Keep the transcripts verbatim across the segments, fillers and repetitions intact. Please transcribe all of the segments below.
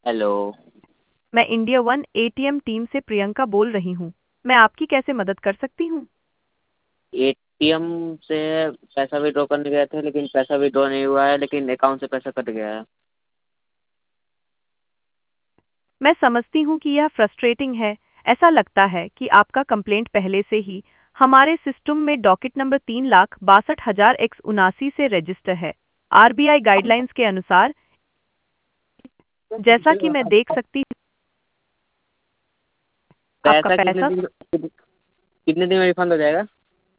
Hello. मैं India one ATM team से प्रियंका बोल रही हूँ। मैं आपकी कैसे मदद कर सकती हूँ? एटीएम से पैसा विड्रॉ करने गए थे, लेकिन पैसा विड्रॉ नहीं हुआ है, लेकिन अकाउंट से पैसा कट गया है। मैं समझती हूँ कि यह फ्रस्ट्रेटिंग है। ऐसा लगता है कि आपका कंप्लेंट पहले से ही हमारे सिस्टम में डॉकेट नंबर तीन लाख बासठ हजार एक उनासी से रजिस्टर है। आरबीआई गाइडलाइंस के अनुसार, जैसा कि मैं देख सकती हूँ, आपका पैसा कितने पैसा दिन कितने दिन में रिफंड हो जाएगा?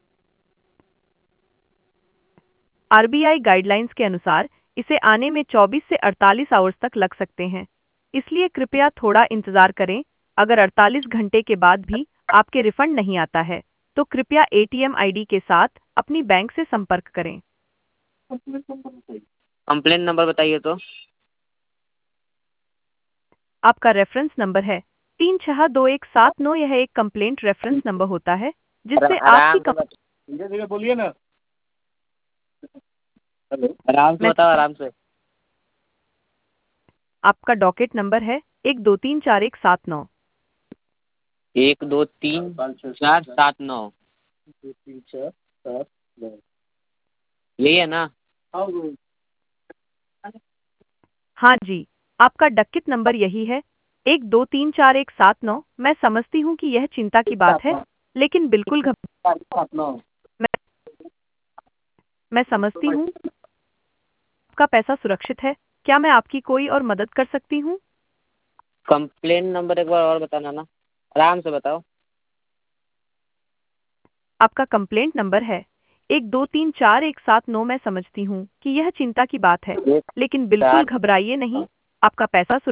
आरबीआई गाइडलाइंस के अनुसार इसे आने में चौबीस से अड़तालीस आवर्स तक लग सकते हैं। इसलिए कृपया थोड़ा इंतजार करें। अगर अड़तालीस घंटे के बाद भी आपके रिफंड नहीं आता है, तो कृपया एटीएम आईडी के साथ अपनी बैंक से संपर्क करें। कंप्लेन नंबर बताइए तो। आपका रेफरेंस नंबर है तीन छह दो एक सात नौ। यह एक कंप्लेंट रेफरेंस नंबर होता है आरा- जिससे आपकी आराम से कम... बत, धीरे धीरे बोलिए ना। हेलो, आराम से मैं बताओ, आराम से। आपका डॉकेट नंबर है एक दो तीन चार एक सात नौ। एक दो तीन चार सात नौ। यही है ना? हाँ जी, आपका डॉकेट नंबर यही है एक दो तीन चार एक सात नौ। मैं समझती हूँ कि यह चिंता की बात है, लेकिन बिल्कुल घब सात नौ। मैं, मैं समझती हूँ। आपका पैसा सुरक्षित है। क्या मैं आपकी कोई और मदद कर सकती हूँ? कंप्लेन नंबर एक बार और बताना ना, आराम से बताओ। आपका कंप्लेंट नंबर है एक दो तीन चार एक सात नौ। मैं समझती हूँ कि यह चिंता की बात है, एक लेकिन बिल्कुल चार घबराइए नहीं। आपका पैसा